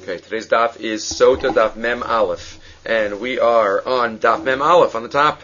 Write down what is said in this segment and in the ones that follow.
Okay, today's daf is Sota Daf Mem Aleph, and we are on Daf Mem Aleph on the top.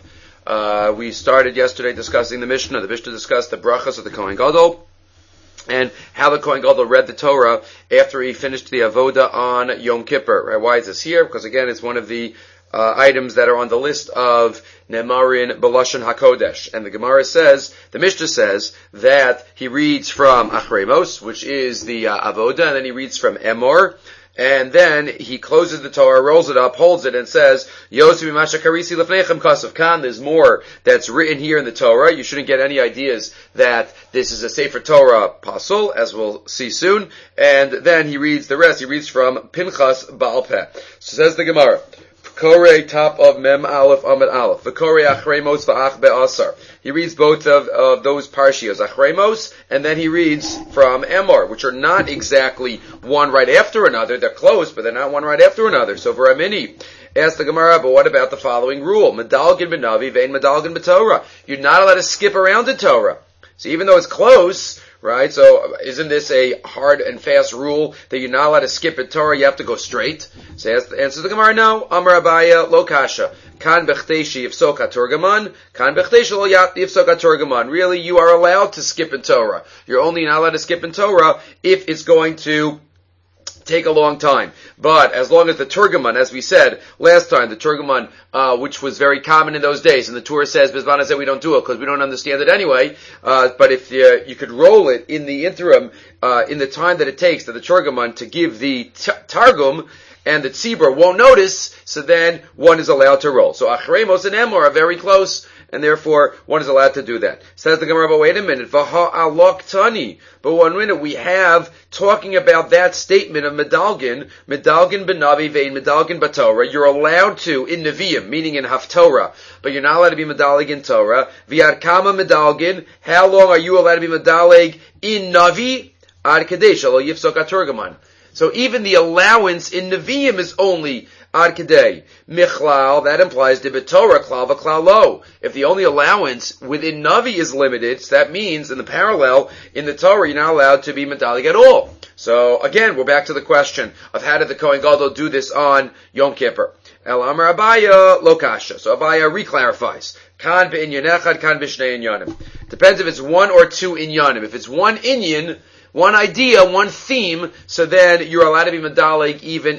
We started yesterday discussing the Mishnah. The Mishnah discussed the brachas of the Kohen Gadol and how the Kohen Gadol read the Torah after he finished the avoda on Yom Kippur. Right? Why is this here? Because again, it's one of the items that are on the list of Nemarin B'Lashon HaKodesh. And the Gemara says, the Mishnah says, that he reads from Achremos, which is the Avoda, and then he reads from Emor, and then he closes the Torah, rolls it up, holds it, and says, Yosef Masha Karisi Lefnechem Kasav Kan. There's more that's written here in the Torah. You shouldn't get any ideas that this is a Sefer Torah pasul, as we'll see soon. And then he reads the rest. He reads from Pinchas Baal Peh. So says the Gemara, Kore top of Mem Aleph Amid Aleph. V'Kore Achremos v'Ach Be'asar. He reads both of those parshias, Achremos, and then he reads from Emor, which are not exactly one right after another. They're close, but they're not one right after another. So for Amini, ask the Gemara, but what about the following rule? Medalgin b'Navi ve'en medalgin b'Torah. You're not allowed to skip around the Torah. So even though it's close, right? So isn't this a hard and fast rule that you're not allowed to skip a Torah? You have to go straight. So answers the Gemara, no. Amar Abaya lo kasha. Kan bechteshi yifsok haTorgaman. Kan bechteshi lo yifsok haTorgaman. Really, you are allowed to skip in Torah. You're only not allowed to skip in Torah if it's going to take a long time. But as long as the Turgaman, as we said last time, the Turgaman, which was very common in those days, and the Torah says, Bizbana said we don't do it because we don't understand it anyway, but if you could roll it in the interim, in the time that it takes to the Turgaman to give the Targum, and the Tzibur won't notice, so then one is allowed to roll. So Achremos and Emor are very close, and therefore one is allowed to do that. Says the Gemara, but wait a minute, Vaha alok tani. But 1 minute we have talking about that statement of Medalgin b'Navi ve'in Medalgin b'Torah. You're allowed to in Nevi'im, meaning in Haftorah, but you're not allowed to be Medalig in Torah. V'yad kama Medalgin. How long are you allowed to be Medalig in Navi? Ad kadesh lo yifsok haTorgaman. So even the allowance in Nevi'im is only Ad Kedei. Michlal, that implies the B'Torah Klal v'Klal lo. If the only allowance within Navi is limited, so that means in the parallel, in the Torah, you're not allowed to be Medalig at all. So again, we're back to the question of how did the Kohen Gadol do this on Yom Kippur? El Amar Abaya lo kasha. So Abaya reclarifies. Kan b'inyan echad, kan b'shnei inyanim. Depends if it's one or two inyanim. If it's one inyan, one idea, one theme, so then you're allowed to be medalig even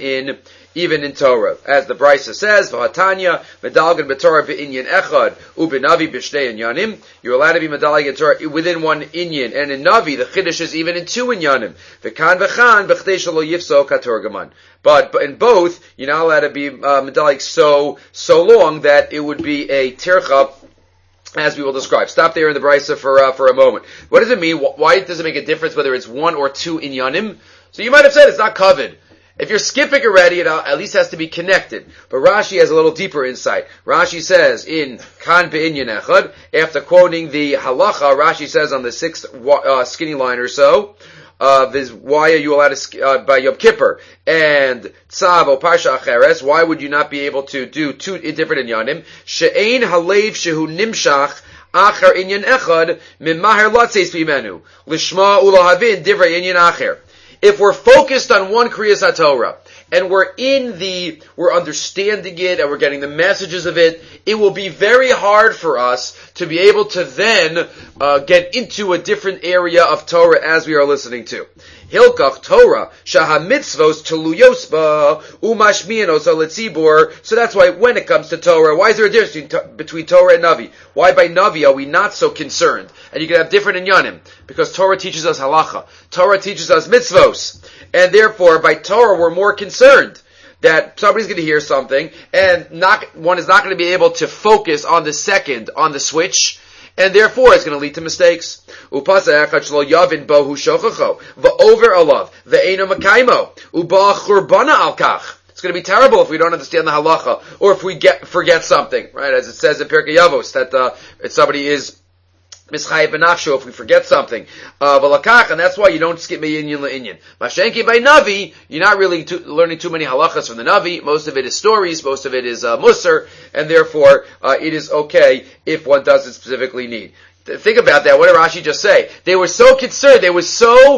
in Torah. As the Brisa says, V'hatanya, medalgan b'Torah v'inyan echad, u'b'navi b'shnei inyanim. You're allowed to be medalig in Torah within one inyan. And in Navi, the Chiddush is even in two inyanim. V'kan v'chan, b'chdei shelo yifsok haTorgaman. But in both, you're not allowed to be medalig so long that it would be a tircha, as we will describe. Stop there in the Brisa for a moment. What does it mean? Why does it make a difference whether it's one or two inyanim? So you might have said it's not covered. If you're skipping already, it at least has to be connected. But Rashi has a little deeper insight. Rashi says in Kan Be'inyan Echad, after quoting the halacha, Rashi says on the sixth skinny line or so, why are you allowed to by Yom Kippur and Tzav or Parsha Acheres? Why would you not be able to do two different inyanim? She'ein halev shehu nimshach acher inyan echad mimaher latzeis b'imenu lishma ulahavin divrei inyan acher. If we're focused on one Kriyas HaTorah, and we're understanding it, and we're getting the messages of it, it will be very hard for us to be able to then get into a different area of Torah as we are listening to. Hilkach Torah, Shaha Mitzvos Teluyos Ba, Umashmianos Alitzibur. So that's why when it comes to Torah, why is there a difference between Torah and Navi? Why by Navi are we not so concerned? And you can have different inyanim, because Torah teaches us halacha. Torah teaches us mitzvos. And therefore, by Torah, we're more concerned that somebody's going to hear something, and one is not going to be able to focus on the second, on the switch, and therefore it's going to lead to mistakes. Upasa echad shelo yavin bo hu shochacho va'over alav ve'eino makaimo uba churbana al kach. It's going to be terrible if we don't understand the halacha, or if we forget something, right? As it says in Pirkei Avos, that if somebody is mischayev b'nafsho if we forget something. V'lakach, and that's why you don't skip me'inyan le'inyan. Mashenki by Navi, you're not really learning too many halachas from the Navi. Most of it is stories, most of it is musar, and therefore it is okay if one doesn't specifically need. Think about that. What did Rashi just say? They were so concerned, they were so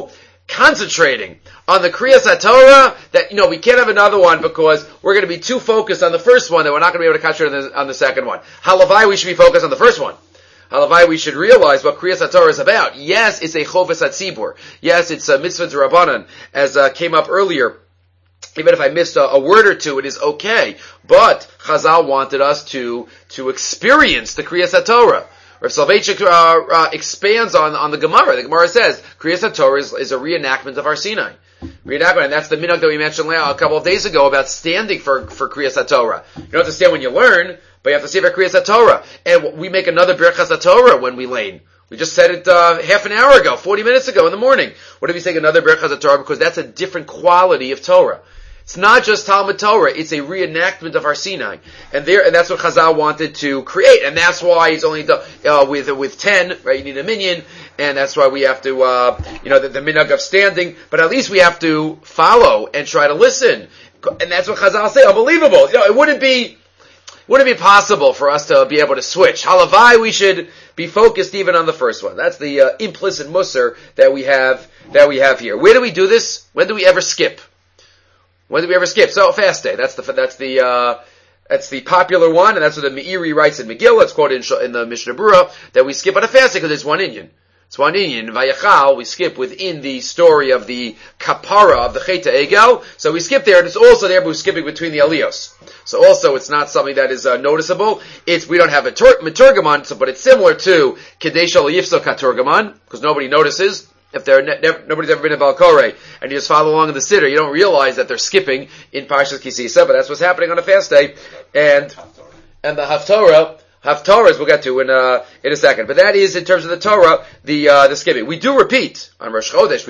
concentrating on the Kriyas HaTorah that, we can't have another one because we're going to be too focused on the first one that we're not going to be able to concentrate on the second one. Halavai, we should be focused on the first one. Halavai, we should realize what Kriyas HaTorah is about. Yes, it's a Chovas HaTzibur. Yes, it's a Mitzvah D'Rabbanan, as came up earlier. Even if I missed a word or two, it is okay. But Chazal wanted us to experience the Kriyas HaTorah. Rav Soloveitchik expands on the Gemara. The Gemara says Kriyas HaTorah is a reenactment of Har Sinai. Reenactment, and that's the minhag that we mentioned a couple of days ago about standing for Kriyas HaTorah. You don't have to stand when you learn, but you have to stand for Kriyas HaTorah. And we make another Birchas HaTorah when we lane. We just said it half an hour ago, 40 minutes ago in the morning. What if we take another Birchas HaTorah? Because that's a different quality of Torah. It's not just Talmud Torah, it's a reenactment of Har Sinai. And that's what Chazal wanted to create. And that's why it's only with 10, right? You need a minyan. And that's why we have to, the minhag of standing. But at least we have to follow and try to listen. And that's what Chazal say. Unbelievable. It wouldn't be possible for us to be able to switch. Halavai, we should be focused even on the first one. That's the implicit musar that we have here. Where do we do this? When do we ever skip? When did we ever skip? So fast day. That's the popular one, and that's what the Meiri writes in Megillah. It's quoted in the Mishnah Berurah that we skip on a fast day because it's one inyan. It's one inyan. Vayachal, we skip within the story of the kapara of the Cheta Egel. So we skip there, and it's also there, but we're skipping between the aliyos. So also, it's not something that is noticeable. We don't have a meturgaman, but it's similar to Kadesh Al Yifso Katurgaman because nobody notices. If nobody's ever been in Balkore, and you just follow along in the Siddur, you don't realize that they're skipping in Parshas Kisisa, but that's what's happening on a fast day. And the Haftorahs we'll get to in a second. But that is, in terms of the Torah, the skipping. We do repeat, on Rosh Chodesh,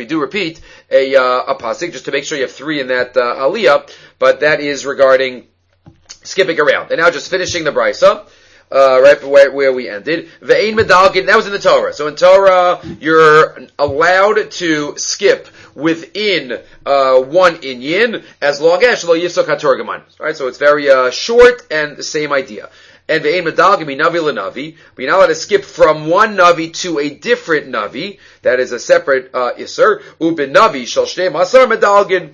a pasuk, just to make sure you have 3 in that aliyah, but that is regarding skipping around. And now just finishing the Brisa. Right where we ended. Ve'ein medalgin, that was in the Torah. So in Torah, you're allowed to skip within one inyan as long as lo yifsok hatorgaman. Right, so it's very short and the same idea. And ve'ein medalgin minavi lenavi, we're not allowed to skip from one navi to a different navi. That is a separate iser. Ubin navi shal shnei masar medalgin.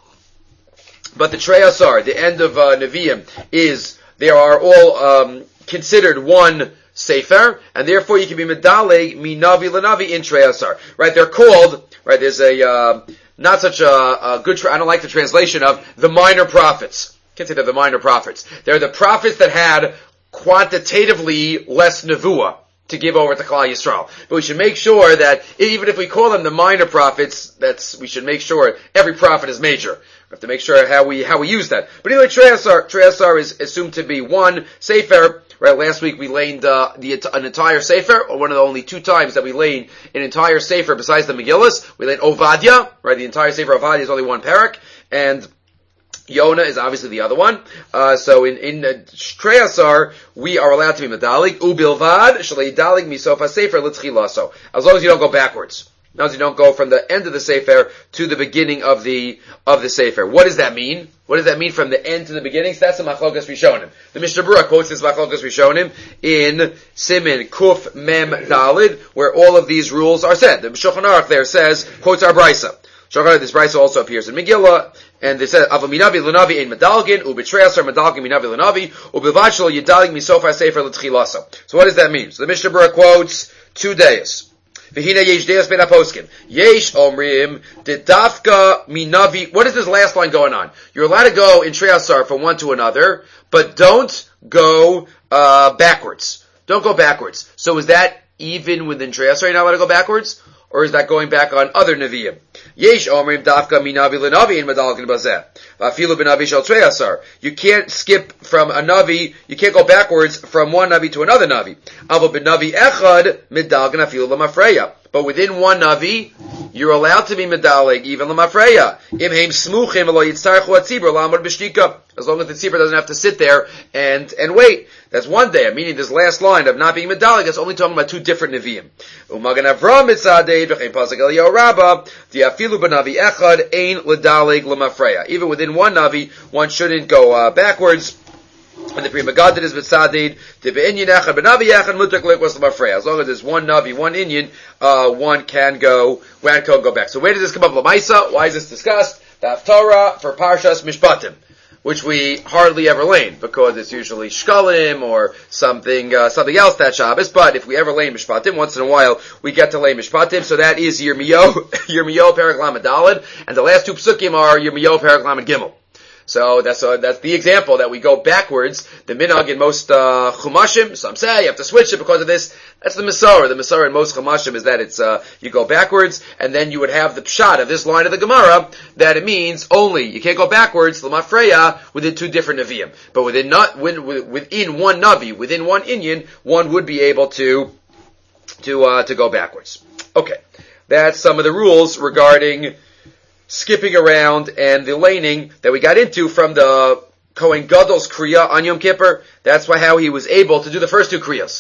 But the Trei Asar, the end of Nevi'im, they are all considered one sefer, and therefore you can be medaleg minavi lenavi in Trei Asar. Right? They're called, right, there's not such a good, I don't like the translation of the minor prophets. Can't say they're the minor prophets. They're the prophets that had quantitatively less nevuah to give over to Klal Yisrael. But we should make sure that even if we call them the minor prophets, we should make sure every prophet is major. We have to make sure how we use that. But anyway, Trei Asar is assumed to be one sefer. Right, last week we laned an entire sefer, or one of the only 2 times that we laned an entire sefer besides the Megillas. We laned Ovadia, right, the entire sefer of Ovadia is only one parak, and Yonah is obviously the other one. So in Trei Asar, we are allowed to be medalig, ubilvad, shalei dalig misofa sefer litzchilaso. As long as you don't go backwards. As long as you don't go from the end of the sefer to the beginning of the sefer. What does that mean? What does that mean from the end to the beginning? So that's the Machlokas Rishonim. The Mishnah Berurah quotes this Machlokas Rishonim in Simin Kuf Mem Dalid, where all of these rules are said. The Shulchan Aruch there quotes our Brisa. This Brisa also appears in Megillah, and they said, Ava minavi l'navi ein medalgin, u'b'trei asar medalgin minavi l'navi, u'b'vad shelo yidalig misofa sefer l'tchilaso. So what does that mean? So the Mishnah Berurah quotes 2 days. V'hina yesh deus ben aposkim. Yesh omrim dedafka minavi. What is this last line going on? You're allowed to go in Trei Asar from one to another, but don't go backwards. Don't go backwards. So is that even within Trei Asar you're not allowed to go backwards? Or is that going back on other Nevi'im? Yesh omrim dafka minavi lenavi in medalgin bazeh. V'afilu b'navi shel Trei Asar. You can't skip from a Navi, you can't go backwards from one Navi to another Navi. Avo b'navi echad medalgin afilu l'mafreya. But within one Navi, you're allowed to be medaleg, even l'mafreya. Imheim smuchim lo yitzarchu atzibur lamod b'shtika. As long as the tzibur doesn't have to sit there and wait. That's one day. Meaning this last line of not being medaleg, that's only talking about 2 different Nevi'im. Umagan Avram mitzadeh v'chein pasuk Eliyahu Rabbah diafilu b'navi echad ein l'daleg l'mafreya. Even within one Navi, one shouldn't go backwards. When the Pri Megadid is B'tzadid, the B'inyan Echad, B'navi Echad, Mutak Likwas L'mafrei. As long as there's one Navi, one Inyan, one can go back. So where did this come up? L'maisa? Why is this discussed? The Haftarah for Parshas Mishpatim, which we hardly ever lane, because it's usually Shkalim or something else that Shabbos. But if we ever lane Mishpatim, once in a while we get to lane Mishpatim. So that is Yirmiyahu, Perek Lamed Daled, and the last two psukim are Yirmiyahu, Perek Lamed Gimel. So that's the example that we go backwards. The minhag in most chumashim, some say you have to switch it because of this. That's the Masorah. The Masorah in most chumashim is that it's you go backwards, and then you would have the pshat of this line of the Gemara that it means only you can't go backwards l'mafreya within two different neviim, but within one navi, within one inyan, one would be able to go backwards. Okay, that's some of the rules regarding skipping around and the laning that we got into from the Kohen Gadol's Kriya on Yom Kippur. That's how he was able to do the first two Kriyas,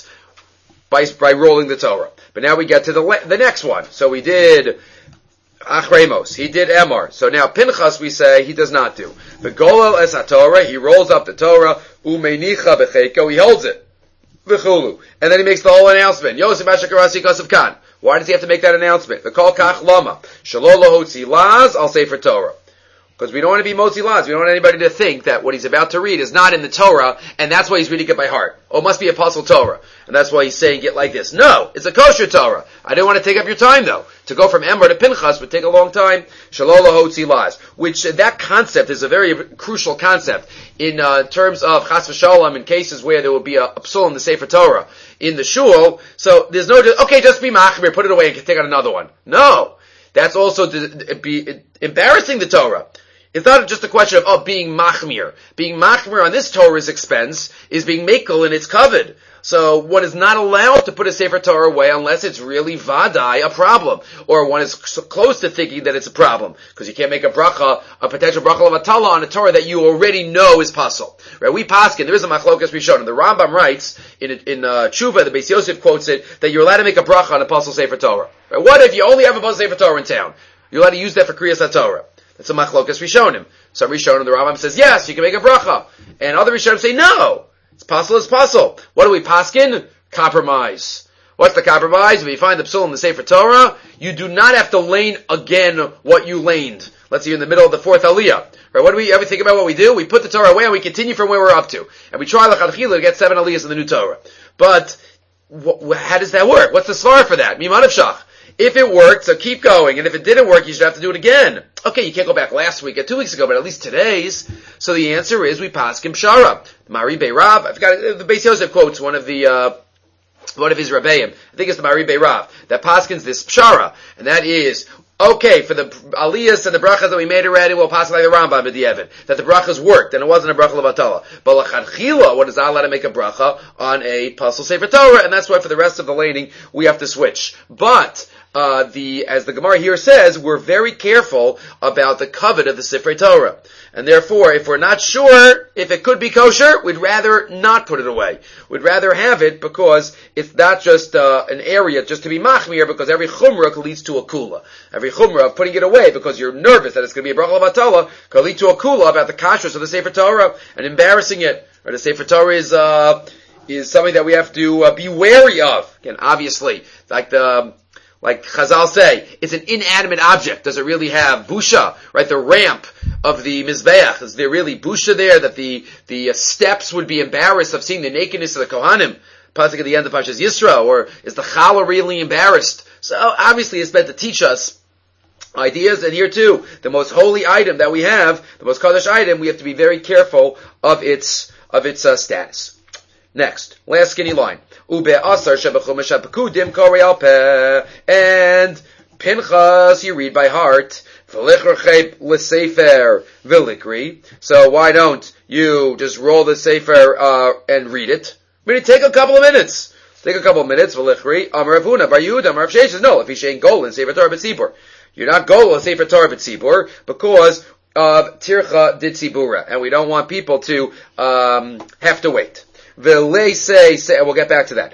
by rolling the Torah. But now we get to the next one. So we did Achremos, he did Emor. So now Pinchas we say he does not do. The Golel es HaTorah, he rolls up the Torah, Umeinicha b'cheiko, he holds it, V'chulu. And then he makes the whole announcement. Yosef Ashakarasi Kosav Khan. Why does he have to make that announcement? The kol kach lama shalolo hotzi laz. I'll say for Torah, because we don't want to be motzi laz. We don't want anybody to think that what he's about to read is not in the Torah, and that's why he's reading it by heart. Oh, it must be apostle Torah, and that's why he's saying it like this. No, it's a kosher Torah. I didn't want to take up your time though. To go from Emor to Pinchas would take a long time. Shalolo hotzi laz, which that concept is a very crucial concept in terms of chas v'shalom in cases where there will be a psul in the Sefer Torah in the shul. So there's no, just be machmir, put it away and take out another one. No. That's also to be embarrassing the Torah. It's not just a question of being machmir. Being machmir on this Torah's expense is being mekel in its covered. So one is not allowed to put a Sefer Torah away unless it's really vadai a problem, or one is so close to thinking that it's a problem, because you can't make a potential bracha of atala on a Torah that you already know is pasul. Right? We paskin, there is a machlokas we showed, and the Rambam writes in Tshuva, the Beis Yosef quotes it, that you're allowed to make a bracha on a pasul Sefer Torah. Right? What if you only have a pasul Sefer Torah in town? You're allowed to use that for Kriyas HaTorah. That's a machlokas Rishonim. Some Rishonim, the Rambam says yes, you can make a bracha, and other Rishonim say no. It's puzzle. What do we paskin? Compromise. What's the compromise? When you find the psul in the Sefer Torah, you do not have to lane again what you laned. Let's say you're in the middle of the fourth aliyah. Right? What do we ever think about what we do? We put the Torah away and we continue from where we're up to. And we try l'chadchila to get 7 aliyahs in the new Torah. But, how does that work? What's the svara for that? Miman of shach. If it worked, so keep going. And if it didn't work, you should have to do it again. Okay, you can't go back last week or 2 weeks ago, but at least today's. So the answer is we paskim shara. Mari Beirav. I forgot, the Beis Yosef quotes one of his Rabbeim. I think it's the Mari Beirav. That paskins this pshara. And that is, okay, for the aliyahs and the brachas that we made already, we'll pass like the Rambam at the Evan. That the brachas worked, and it wasn't a bracha levatala. But l'chadchila, what is allowed to make a bracha on a pasul Sefer Torah, and that's why for the rest of the laning, we have to switch. But, as the Gemara here says, we're very careful about the covet of the Sifrei Torah. And therefore, if we're not sure if it could be kosher, we'd rather not put it away. We'd rather have it because it's not just an area just to be machmir, because every chumrah leads to a kula. Every chumrah of putting it away because you're nervous that it's going to be a bracha levatala could lead to a kula about the kashrus of the Sefer Torah and embarrassing it. Or the Sefer Torah is something that we have to be wary of. Again, obviously, like Chazal say, it's an inanimate object. Does it really have busha? Right, the ramp of the Mizbeach, is there really busha there that the steps would be embarrassed of seeing the nakedness of the Kohanim? Pasuk at the end of Parshas Yisro, or is the Chala really embarrassed? So obviously it's meant to teach us ideas, and here too, the most holy item that we have, the most Kaddish item, we have to be very careful of its status. Next, last skinny line. And Pinchas, you read by heart. So why don't you just roll the sefer and read it? I mean, take a couple of minutes. No, if he's saying goal in Sefer Torah B'tzibur, you're not goal in Sefer Torah B'tzibur because of Tircha Did Tzibura, and we don't want people to have to wait. We'll get back to that.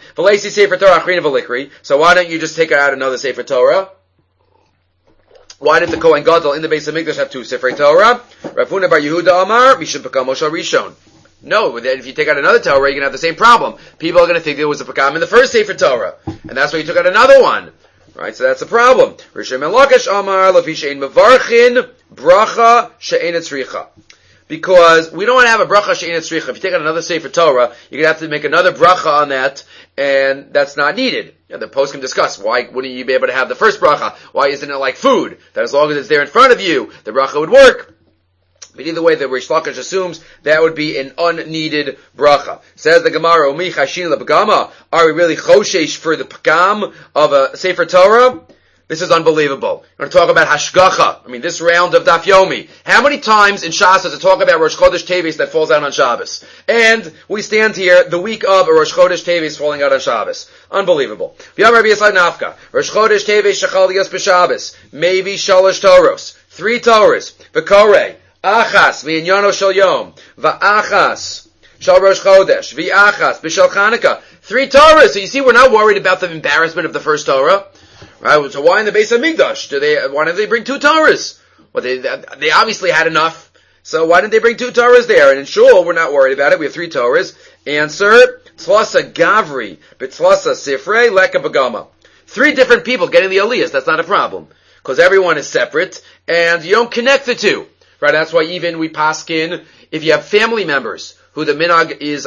So why don't you just take out another Sefer Torah? Why did the Kohen Gadol in the Beis Hamikdash have two Sefer Torah? Rav Huna bar Yehuda Amar, Mishum Pekam Moshe Rishon. No, if you take out another Torah, you're going to have the same problem. People are going to think there was a Pagam in the first Sefer Torah, and that's why you took out another one. Right, so that's a problem. Rishon Melakesh Amar Lafi She'ein Mevarchin Bracha She'ein Tzricha. Because we don't want to have a bracha she'ein tzricha. If you take out another Sefer Torah, you're going to have to make another bracha on that, and that's not needed. The post can discuss, why wouldn't you be able to have the first bracha? Why isn't it like food? That as long as it's there in front of you, the bracha would work. But either way, the Rish Lakish assumes that would be an unneeded bracha. Says the Gemara, Umi Chashin LePagama, are we really choshesh for the pagam of a Sefer Torah? This is unbelievable. We're going to talk about Hashgacha. I mean, this round of Daf Yomi. How many times in Shas does it talk about Rosh Chodesh Teves that falls out on Shabbos? And we stand here the week of a Rosh Chodesh Teves falling out on Shabbos. Unbelievable. V'yam Rabbi Yisrael Nafka. Rosh Chodesh Teves Shechal Yos B'Shabbos. Maybe Shalosh Toros. 3 Torahs. V'korei. Achas v'Inyano Shel Yom. V'achas. Shal Rosh Chodesh. V'achas. B'Shal Chanukah. 3 Torahs. So you see, we're not worried about the embarrassment of the first Torah. Right, so why in the Beis HaMikdash? Why didn't they bring 2 Torahs? Well, they obviously had enough. So why didn't they bring 2 Torahs there? And in Shul, we're not worried about it. We have 3 Torahs. Answer, Tzlasa Gavri, B'Tzlasa Sifrei, Leka Bagama. 3 different people getting the Aliyahs. That's not a problem. Because everyone is separate, and you don't connect the 2. Right, that's why even we paskin, if you have family members, who the minhag is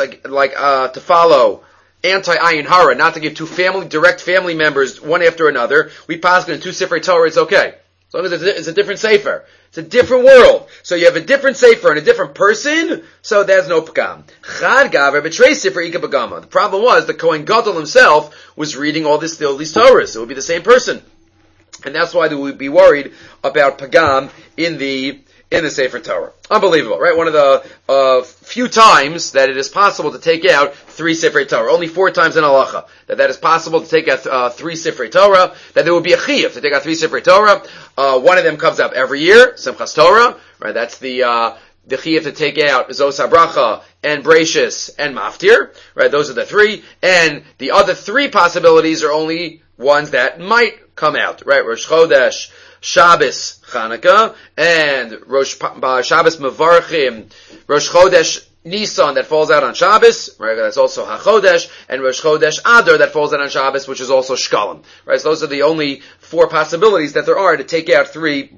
to follow, anti-ayin hara, not to give 2 direct family members one after another. We pass in 2 Sifrei Torah, it's okay. As long as it's a different sefer. It's a different world. So you have a different sefer and a different person, so there's no pagam. Chad gaver betrei sefer ika pagama. The problem was the Kohen Gadol himself was reading all these Torahs. It would be the same person. And that's why they would be worried about pagam in the Sefer Torah. Unbelievable, right? One of the few times that it is possible to take out 3 Sifrei Torah. Only 4 times in halacha that is possible to take out 3 Sifrei Torah. That there would be a chiyuv to take out 3 Sifrei Torah. One of them comes up every year, Simchas Torah. Right? That's the chiyuv to take out Zos HaBracha and Breishis and Maftir. Right? Those are the 3. And the other 3 possibilities are only ones that might come out. Right? Rosh Chodesh, Shabbos, Chanukah, and Shabbos Mevarchim, Rosh Chodesh Nisan that falls out on Shabbos, right? That's also HaChodesh, and Rosh Chodesh Adar that falls out on Shabbos, which is also Shkalim, right? So those are the only 4 possibilities that there are to take out 3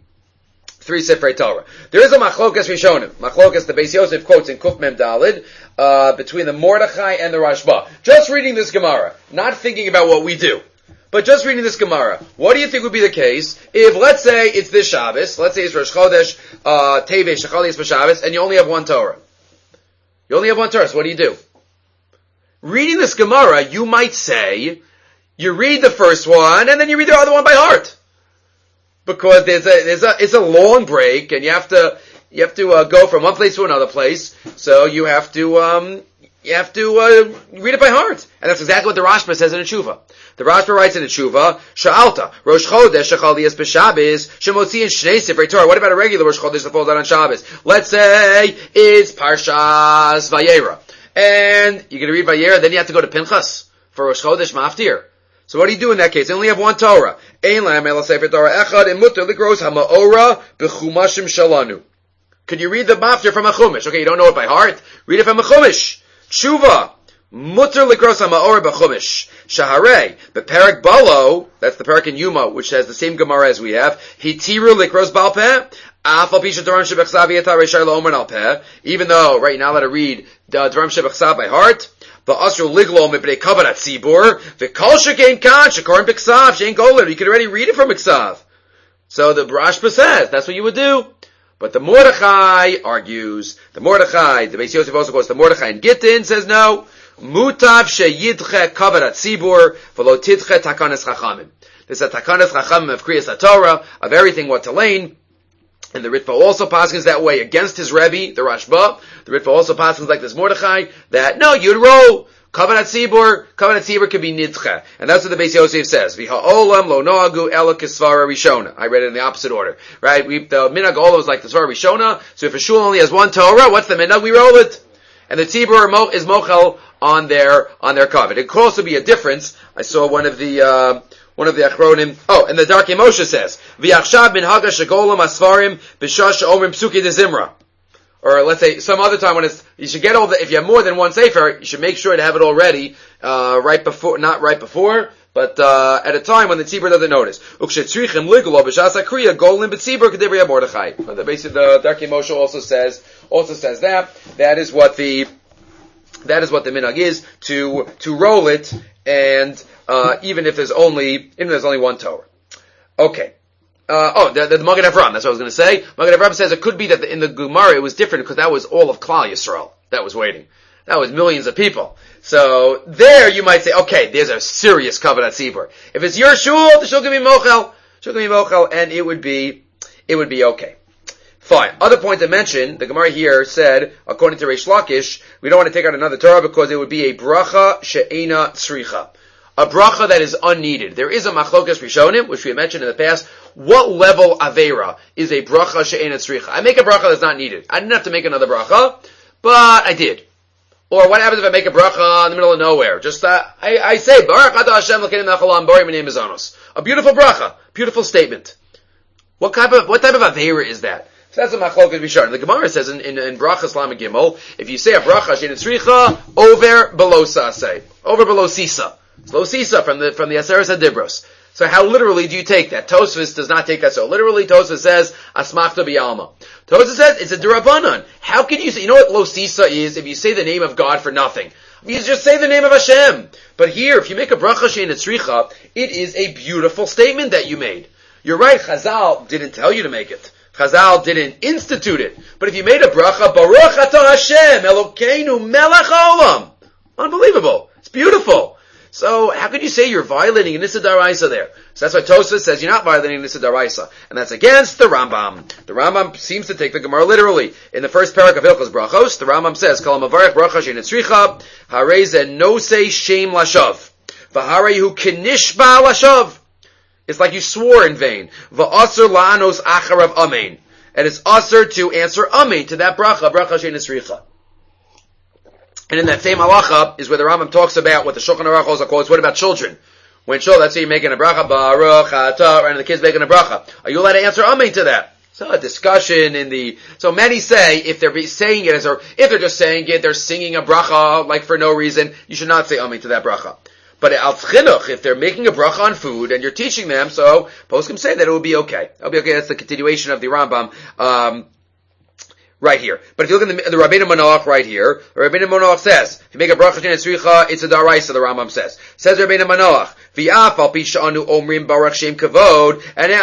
Sifrei Torah. There is a Machlokas Rishonim. Machlokas, the Beis Yosef quotes in Kuf Mem Dalid, between the Mordechai and the Rashba. Just reading this Gemara, not thinking about what we do. But just reading this Gemara, what do you think would be the case if, let's say, it's this Shabbos, let's say it's Rosh Chodesh, Teves, Shechal Yos B'Shabbos, and you only have 1 Torah. You only have 1 Torah, so what do? Reading this Gemara, you might say, you read the first one, and then you read the other one by heart. Because it's a long break, and you have to go from one place to another place, so you have to read it by heart. And that's exactly what the Rashba says in the Tshuva. The Rashba writes in the Tshuva, Sha'alta, Rosh Chodesh, Shechal Yos B'Shabbos, Shemotzi and Shnei Sifrei Torah. What about a regular Rosh Chodesh that falls out on Shabbos? Let's say it's Parshas Vayera. And you're going to read Vayera, then you have to go to Pinchas for Rosh Chodesh Maftir. So what do you do in that case? They only have 1 Torah. Ein la'am ela Sefer Torah echad imuter likros ha'ma'ora b'chumashim shalanu. Could you read the Maftir from a Chumash? Okay, you don't know it by heart. Read it from a Chumash. Tshuva. Mutter likros ha'ma'ora b'chumash. Shaharei. Beperek balo, that's the Perek in Yuma, which has the same Gemara as we have. Hitiru likros balpeh. Afal pisha Dvarim shebechsav yeta reishar lo'omer al peh. Even though, right, you're not allowed to read the Dvarim shebechsav by heart. Ba'asru liglo mipnei kavarat tzibur. V'kol shekein kan shekorim b'ksav. Shein goler. You can already read it from b'ksav. So the Rashba says, that's what you would do. But the Mordechai argues, the Beis Yosef also quotes the Mordechai in Gittin, says no. Mutav sheyidche kavarat tzibur v'lo tidche takanas chachamim. There's a takanas chachamim of Kriyas HaTorah, of everything what to lane. And the Ritva also paskins that way against his Rebbe, the Rashba. The Ritva also paskins like this Mordechai, that no, you'd roll. Kavanat Tzibur could be Nidche. And that's what the Beis Yosef says. V'ha'olam lo noagu ela kisvara rishona. I read it in the opposite order. Right? The minhag olam is like the svara rishona. So if a shul only has 1 Torah, what's the minhag? We roll it. And the Tzibur is mochel on their kavod. It could also be a difference. I saw one of the achronim. Oh, and the Darkei Moshe says, V'yachshav min haga shegolam asfarim b'shash omrim psuki de zimra. or let's say some other time when you should get if you have more than one sefer, you should make sure to have it all ready, not right before, but at a time when the tzibur doesn't notice. Basically, the Darkei Moshe also says that is what the minhag is to roll it, and even if there's only one Torah. Okay. The Magen Avraham, that's what I was going to say. Magen Avraham says it could be that in the Gemara it was different because that was all of Klal Yisrael that was waiting. That was millions of people. So there you might say, okay, there's a serious Kavanat Tzibur. If it's your shul, the shul can be mochel, and it would be okay. Fine. Other point to mention, the Gemara here said, according to Reish Lakish, we don't want to take out another Torah because it would be a bracha she'ena tzricha. A bracha that is unneeded. There is a machlokas rishonim, which we mentioned in the past. What level avera is a bracha she'ena tzricha? I make a bracha that's not needed. I didn't have to make another bracha, but I did. Or what happens if I make a bracha in the middle of nowhere? Just I say Baruch Atah Hashem Elokeinu melech haolam borei minei mizanos. A beautiful bracha, beautiful statement. What type of avera is that? So that's a machlokas rishonim. The Gemara says in brachas Lamed Gimel, if you say a bracha she'ena tzricha over below saseh, over below sisa. It's lo sisa from the Aseres HaDibros. So how literally do you take that? Tosfos does not take that so literally. Tosfos says, asmachta b'yalma. Tosfos says, it's a derabanan. How can you say, you know what lo sisa is if you say the name of God for nothing? You just say the name of Hashem. But here, if you make a bracha she'ena tzricha, it is a beautiful statement that you made. You're right, Chazal didn't tell you to make it. Chazal didn't institute it. But if you made a bracha, Baruch Atah Hashem Elokeinu melech haolam. Unbelievable. It's beautiful. So how could you say you're violating an Issa D'Oraisa there? So that's why Tosfos says you're not violating an Issa D'Oraisa. And that's against the Rambam. The Rambam seems to take the Gemara literally. In the first parak of Hilchos Brachos, the Rambam says, Kol ha'mavarech bracha she'ena tzricha, harei ze nosei shem lashav. V'harei hu kinishba lashav. It's like you swore in vain. V'asr la'anos acharav amen. And it's asr to answer amen to that bracha she'ena tzricha. And in that same halacha is where the Rambam talks about what the Shulchan Aruch also quotes. What about children? When children, let's say you're making a bracha, Baruch Atah, and the kid's making a bracha. Are you allowed to answer amen to that? So a discussion so many say if they're saying it if they're just saying it, they're singing a bracha like for no reason, you should not say amen to that bracha. But al chinuch, if they're making a bracha on food and you're teaching them, so poskim say that it will be okay. It'll be okay. That's the continuation of the Rambam. Right here. But if you look at the Rabbeinu Manoach right here, Rabbeinu Manoach says, if you make a bracha she'ena tzricha, it's a daraisa, the Rambam says. Says Rabbeinu Manoach, v'af al pi she'anu omrim baruch shem kavod,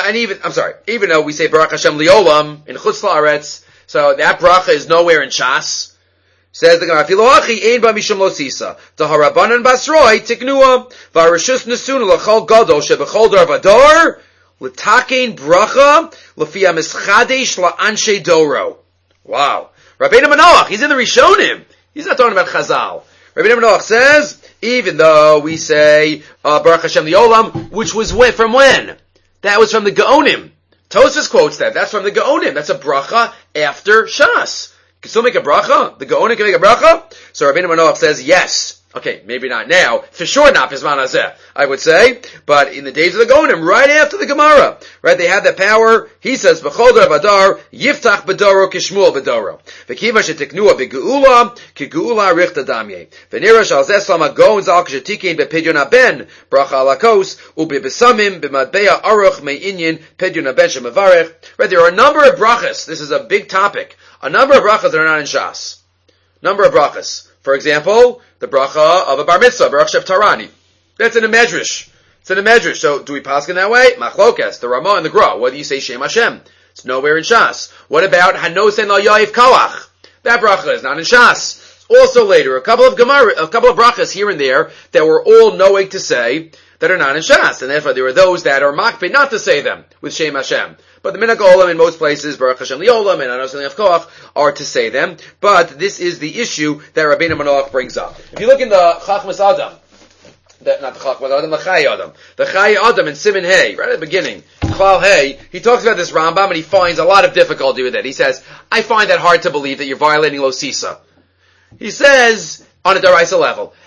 even though we say baruch Hashem liolam, in chutz la'aretz, so that bracha is nowhere in Shas. Says the Gemara, Filo hachi ein ba mishum lo sisa, taharabanan basroi tiknua, v'arishus nesunu l'chol gadol shebechol dar vador, l'takein bracha, l'fia mischadesh la'anshe doro. Wow. Rabbeinu Manoach, he's in the Rishonim. He's not talking about Chazal. Rabbeinu Manoach says, even though we say, Baruch Hashem Liolam, which was from when? That was from the Gaonim. Tosfos quotes that. That's from the Gaonim. That's a bracha after Shas. You can still make a bracha? The Gaonim can make a bracha? So Rabbeinu Manoach says, yes. Okay, maybe not now. For sure not Bisman Hazeh, I would say. But in the days of the Gaonim, right after the Gemara, right, they had that power. He says, B'chol dar vadar, yiftach b'doro kishmuel b'doro. V'kiva shetiknua b'geula, k'geula richta damye. V'nira shal zeh slama goen zal k'shetikein b'pidyon haben, bracha alakos, u'b'besamim b'madbeya aruch me'inyin pidyon haben shemavarech. Right, there are a number of brachas. This is a big topic. A number of brachas that are not in Shas. Number of brachas. For example, the bracha of a bar mitzvah, Baruch Shef Tarani. That's in a medrash. It's in a medrash. So, do we paskin that way? Machlokas, the Ramah and the Gra. What do you say Shem Hashem? It's nowhere in Shas. What about Hanosen Lo Yaif Koach? That bracha is not in Shas. Also later, a couple of brachas here and there that we're all knowing to say that are not in Shas. And therefore there are those that are makpid not to say them with Shem Hashem. But the minhag olam in most places, Baruch Hashem liolam and Hanosen Lo Yaif Koach, are to say them. But this is the issue that Rabbeinu Manoach brings up. If you look in the Chachmas Adam, not the Chachmas Adam, the Chai Adam. The Chai Adam in Siman Hey, right at the beginning, Klal Hey, he talks about this Rambam and he finds a lot of difficulty with it. He says, I find that hard to believe that you're violating Lo Sisa. He says, on a Daraisa level,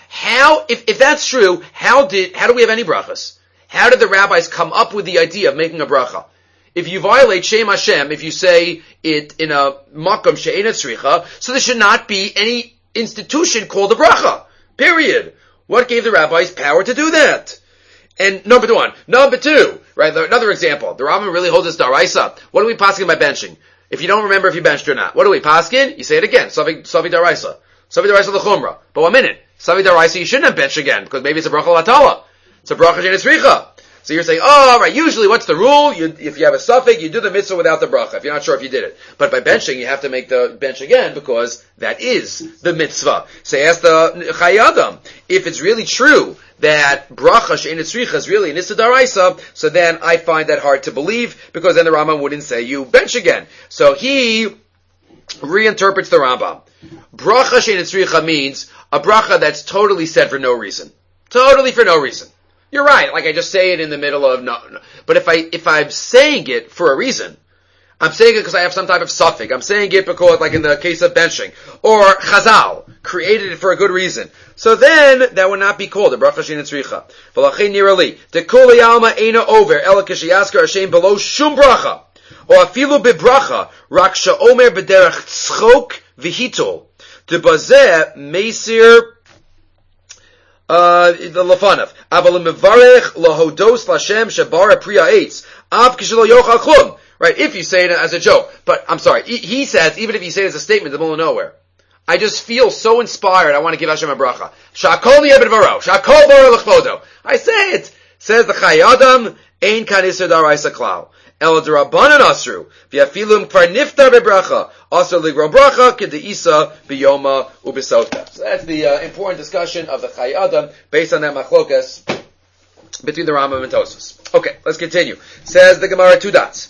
if that's true, how do we have any brachas? How did the rabbis come up with the idea of making a bracha? if you violate Shem Hashem, if you say it in a makom she'ena tzricha, so there should not be any institution called a bracha. Period. What gave the rabbis power to do that? And number one. Number two, right, another example. The Rambam really holds this daraisa. What do we paskin by benching? If you don't remember if you benched or not. What do we paskin? You say it again. Savi daraisa. Savi daraisa l'chumra. But 1 minute. Savi daraisa, you shouldn't have benched again, because maybe it's a bracha l'atala. It's a bracha she'ena tzricha. So you're saying, oh, all right, usually what's the rule? If you have a suffix, you do the mitzvah without the bracha, if you're not sure if you did it. But by benching, you have to make the bench again, because that is the mitzvah. So ask the Chai Adam, if it's really true that bracha she'ena tzricha is really an issa daraisa, so then I find that hard to believe, because then the Rambam wouldn't say you bench again. So he reinterprets the Rambam. Bracha she'ena tzricha means a bracha that's totally said for no reason. Totally for no reason. You're right, like I just say it in the middle of no. But if I'm saying it for a reason, I'm saying it because I have some type of suffix, I'm saying it because, like in the case of benching, or Chazal created it for a good reason, so then that would not be called a bracha she'ena tzricha. V'lachin nirali dekuli alma eina over ela kishiyaskar Hashem below shum bracha or afilu bebracha rak she'omer b'derech tzchok v'hitol debazeh meisir the lafanav aval mevarech lahodos lashem shabara priya eitz av kishlo yochal klum. Right, if you say it as a joke. But, I'm sorry, he says, even if you say it as a statement in the middle of nowhere, I just feel so inspired, I want to give Hashem a bracha. Sha'akol niyeh b'dvaro, sha'akol b'or l'chvodo. I say it. Says the Chai Adam, ein kan iser daraisa klal. El d'rabbanan asru, v'yafilum kvar niftar b'bracha, asr ligro bracha, k'de'isa b'yoma u'b'sota. So that's the important discussion of the Chai Adam, based on that machlokas between the Rambam and Tosfos. Okay, let's continue. Says the Gemara, 2 dots.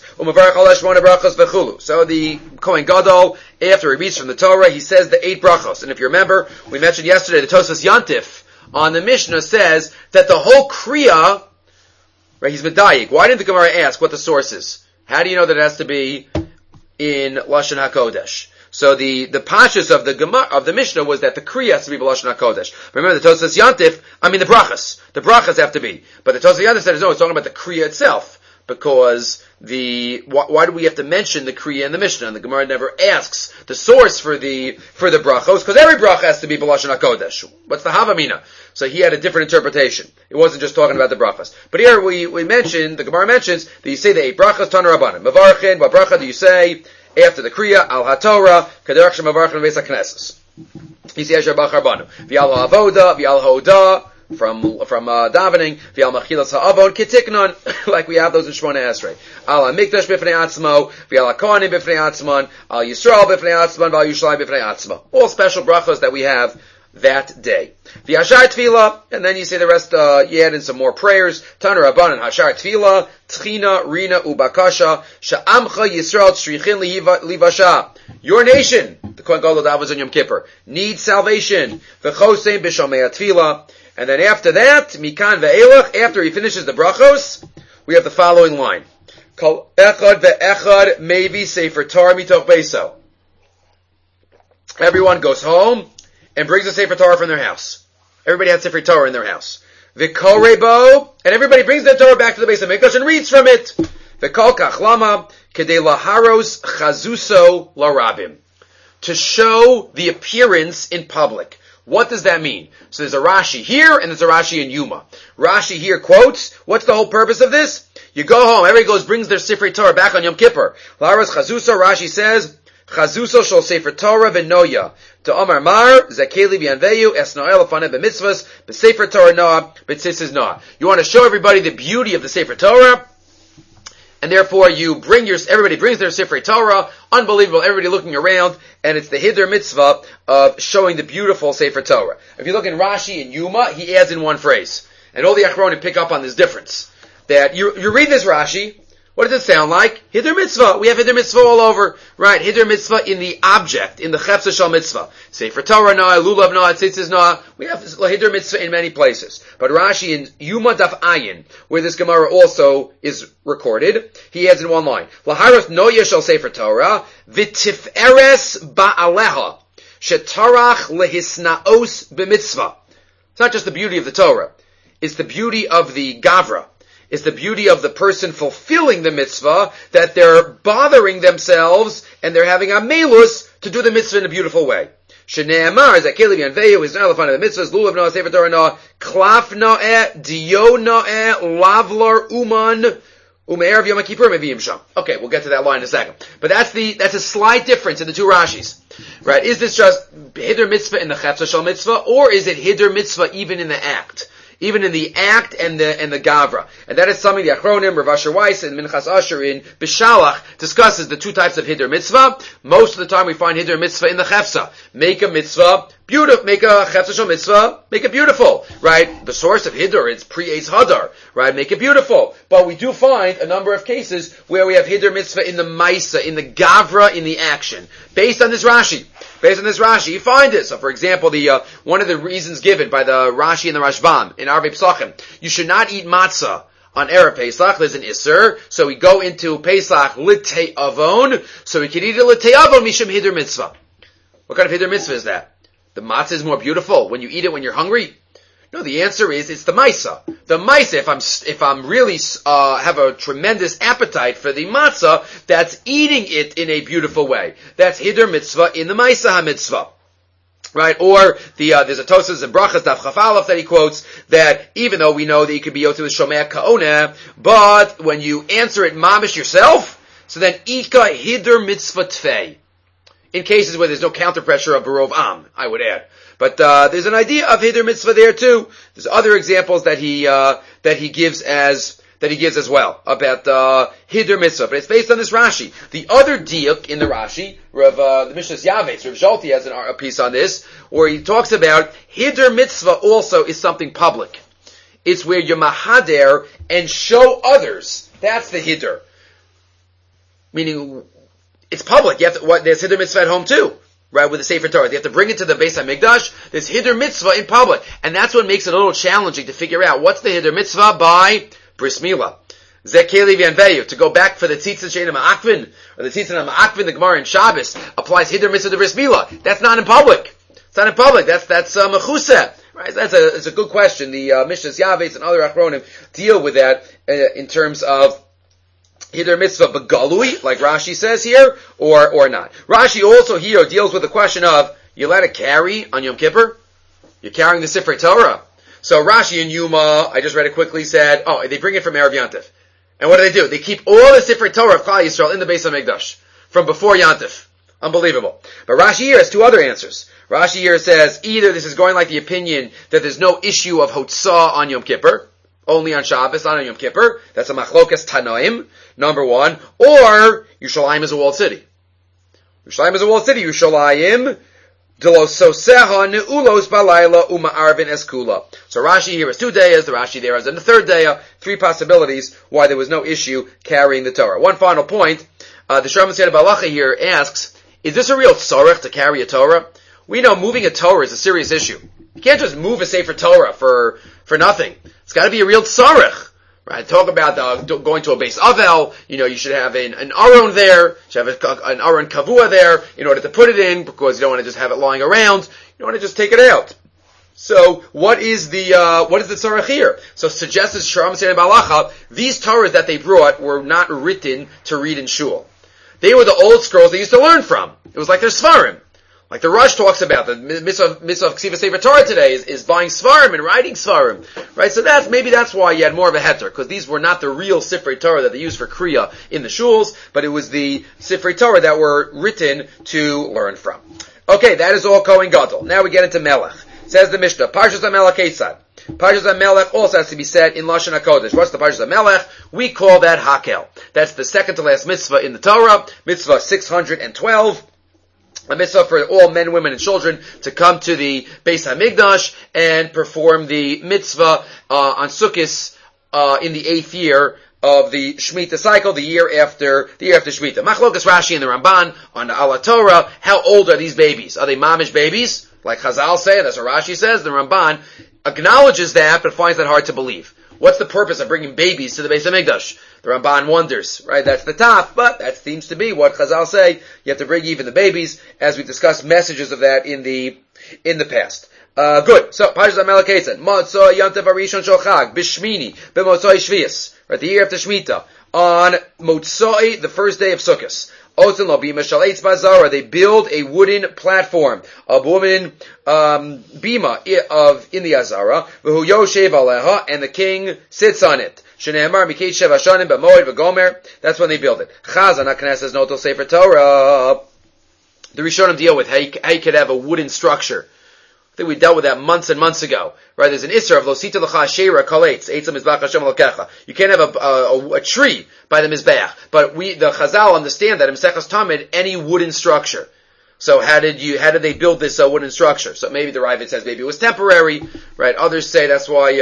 So the Kohen Gadol, after he reads from the Torah, he says the 8 brachos. And if you remember, we mentioned yesterday, the Tosfos Yantif on the Mishnah says that the whole Kriya, right, he's Medayik. Why didn't the Gemara ask what the source is? How do you know that it has to be in Lashon HaKodesh? So the pashas of the Gemara, of the Mishnah was that the Kriya has to be B'Lashon HaKodesh. Remember the Tosfos Yantif, the brachas. The brachas have to be. But the Tosfos Yantif said, no, it's talking about the Kriya itself. Because why do we have to mention the Kriya in the Mishnah? And the Gemara never asks the source for the brachos, because every bracha has to be B'Lashon HaKodesh. What's the Havamina? So he had a different interpretation. It wasn't just talking about the brachas. But here we mentioned, the Gemara mentions that you say the 8 brachas, Tana Rabbanan. Mevarchin, what bracha do you say after the Kriya, al HaTorah, Kaderach Shemavarchin Beis HaKnesses. He says, Yashar Bacharbanu. V'yal HaAvoda, V'yal HaOda, from davening, V'yal Machilas HaAvod, Ketiknon, like we have those in Shmona Esrei. Al HaMikdash B'fnei Atzmo, V'yal HaKohanim B'fnei Atzmon, Al Yisrael B'fnei Atzmon, V'al Yushalayim B'fnei Atzmo. All special brachos that we have that day. The Hashar Tefillah, and then you say the rest, you add in some more prayers. Tana Rabbanan, Hashar Tefillah, Tchina, Rina, Ubakasha, Sha'amcha Yisrael Tzrichin Livasha. Your nation, the Kohen Gadol davos on Yom Kippur, needs salvation. V'chosein b'shamei Tefillah. And then after that, Mikan ve'elach, after he finishes the brachos, we have the following line. Kol echad ve'echad mevi sefer Torah mitoch beiso. Everyone goes home and brings a Sefer Torah from their house. Everybody had Sefer Torah in their house. V'korebo, and everybody brings their Torah back to the base of Mikdash and reads from it. V'kol kachlama kedei laharos chazuso larabim, to show the appearance in public. What does that mean? So there's a Rashi here and there's a Rashi in Yuma. Rashi here quotes, what's the whole purpose of this? You go home, everybody brings their Sefer Torah back on Yom Kippur. Laharos chazuso, Rashi says, Chazuso shel Sefer Torah v'noya. To Omar Mar, Zakeli v'yanveyu, es noel afaneh b'mitzvahs, b'Sefer Torah noah, b'tzitzis noah. You want to show everybody the beauty of the Sefer Torah, and therefore everybody brings their Sefer Torah, unbelievable, everybody looking around, and it's the Hiddur mitzvah of showing the beautiful Sefer Torah. If you look in Rashi and Yuma, he adds in one phrase. And all the Achronim pick up on this difference. That you read this Rashi, what does it sound like? Hiddur mitzvah. We have Hiddur mitzvah all over. Right, Hiddur mitzvah in the object, in the chefza shal mitzvah. Sefer Torah noah, lulav noah, tzitzis noah. We have Hiddur mitzvah in many places. But Rashi in Yuma Daf Ayin, where this Gemara also is recorded, he adds in one line, Laharos noya shal Sefer Torah, v'tiferes ba'aleha, shetarach lehisnaos b'mitzvah. It's not just the beauty of the Torah. It's the beauty of the Gavra. is the beauty of the person fulfilling the mitzvah, that they're bothering themselves and they're having a melus to do the mitzvah in a beautiful way. Shene'amar, Zakeli v'yanveyu, is not the mitzvahs, lulav noah, sefer Torah noah, klaf noah, dio noah, lavlar uman, ume'erev yom kippur mevi'im sham. Okay, we'll get to that line in a second. But that's a slight difference in the two Rashis. Right? Is this just hider mitzvah in the chefza shal mitzvah, or is it hider mitzvah even in the act? Even in the act and the gavra. And that is something the Achronim, Rav Asher Weiss, and Minchas Asher in Bishalach discusses the two types of hider mitzvah. Most of the time we find hider mitzvah in the chefza. Make a mitzvah beautiful, make a chefza shal mitzvah, make it beautiful. Right? The source of hider is pre-Eitz Hadar. Right? Make it beautiful. But we do find a number of cases where we have hider mitzvah in the maisa, in the gavra, in the action. Based on this Rashi, you find it. So, for example, one of the reasons given by the Rashi and the Rashbam in Arvei Pesachim, you should not eat matzah on Erev Pesach. There's an Isser, so we go into Pesach Litei Avon, so we can eat it Litei Avon Mishum Hider Mitzvah. What kind of Hider Mitzvah is that? The matzah is more beautiful when you eat it when you're hungry? No, the answer is it's the maisa. The maisa, if I'm really have a tremendous appetite for the matzah, that's eating it in a beautiful way. That's hider mitzvah in the maisa ha-mitzvah. Right? Or there's a Tosas and Brachas Daf Chaf Aleph that he quotes that even though we know that you could be yotu with Shomea Ka'oneh, but when you answer it mamish yourself, so then Ika hider mitzvah tfei. In cases where there's no counter pressure of Barov Am, I would add. But there's an idea of hider mitzvah there too. There's other examples that he gives as well about hider mitzvah, but it's based on this Rashi. The other diuk in the Rashi, the Mishnah's Yavetz, Rav Zolti has a piece on this, where he talks about hider mitzvah also is something public. It's where you mahader and show others. That's the hider. Meaning, it's public. There's hider mitzvah at home too. Right, with the Sefer Torah. They have to bring it to the Beis HaMikdash. There's hider mitzvah in public. And that's what makes it a little challenging to figure out what's the hider mitzvah by Bris Milah. Zekeli v'yanveyu. To go back for the Tzitzit Sheina Ma'akvin, or the Tzitzit Ma'akvin, the Gemara in Shabbos, applies hider mitzvah to Bris Milah. That's not in public. It's not in public. That's mechuseh. Right? It's a good question. The Mishnas Yavetz and other Achronim deal with that in terms of hider mitzvah begalui, like Rashi says here, or not. Rashi also here deals with the question of, you let it carry on Yom Kippur? You're carrying the Sifrei Torah. So Rashi in Yuma, I just read it quickly, said, they bring it from Erev Yantif. And what do? They keep all the Sifrei Torah of Klal Yisrael in the Beis HaMikdash from before Yantif. Unbelievable. But Rashi here has two other answers. Rashi here says, either this is going like the opinion that there's no issue of Hotzah on Yom Kippur, only on Shabbos, not on Yom Kippur. That's a machlokas Tanoim, number one. Or, Yerushalayim is a walled city. Yerushalayim, delososeha neulos balayla uma'arvin eskula. So Rashi here has 2 dayas, the Rashi there has in the third day, 3 possibilities why there was no issue carrying the Torah. One final point, the Shalom Seder Balacha here asks, is this a real tzorech to carry a Torah? We know moving a Torah is a serious issue. You can't just move a Sefer Torah for nothing. It's got to be a real tzarech, right? Talk about going to a Beis Avel. You should have an aron there. You should have an aron kavua there in order to put it in, because you don't want to just have it lying around. You want to just take it out. So what is the tzarech here? So suggests Shalom Seder Balacha, these Torahs that they brought were not written to read in shul. They were the old scrolls they used to learn from. It was like their Svarim. Like the Rush talks about, the mitzvah of Ksiva Sefer Torah today is buying Svarim and writing Svarim. Right? So maybe that's why you had more of a heter, because these were not the real Sifrei Torah that they used for Kriya in the shuls, but it was the Sifrei Torah that were written to learn from. Okay, that is all Kohen Gadol. Now we get into Melech. Says the Mishnah, Parshas HaMelech Ketzad. Parshas HaMelech also has to be said in Lashon HaKodesh. What's the Parshas HaMelech? We call that Hakel. That's the second to last mitzvah in the Torah, mitzvah 612. A mitzvah for all men, women, and children to come to the Beis HaMikdash and perform the mitzvah on Sukkot in the 8th year of the Shemitah cycle, the year after Shemitah. Machlokas Rashi and the Ramban on the Ala Torah. How old are these babies? Are they mamish babies? Like Chazal say, that's what Rashi says. The Ramban acknowledges that, but finds that hard to believe. What's the purpose of bringing babies to the Beis HaMikdash? The Ramban wonders, right? That's the top, but that seems to be what Chazal say. You have to bring even the babies, as we discussed messages of that in the past. Good. So, Parshas HaMelech Ketzad. Motzoi Yom Tov Harishon Shel Chag, B'Shmini, B'Motzoi Shvius. right, the year after Shemitah, on Motzai, the first day of Sukkot. They build a wooden platform, a wooden bima in the Azara, and the king sits on it. That's when they build it. Sefer Torah. The Rishonim deal with how you could have a wooden structure. I think we dealt with that months and months ago. Right? There's an Isser of Losita L'cha Sheira Kaletz, Eitzam Mizbach Hashem Elokecha. You can't have a tree by the Mizbeach. But the Chazal understand that in Maseches Tamid, any wooden structure. So how did they build this wooden structure? So maybe the Ravid says maybe it was temporary, right? Others say that's why,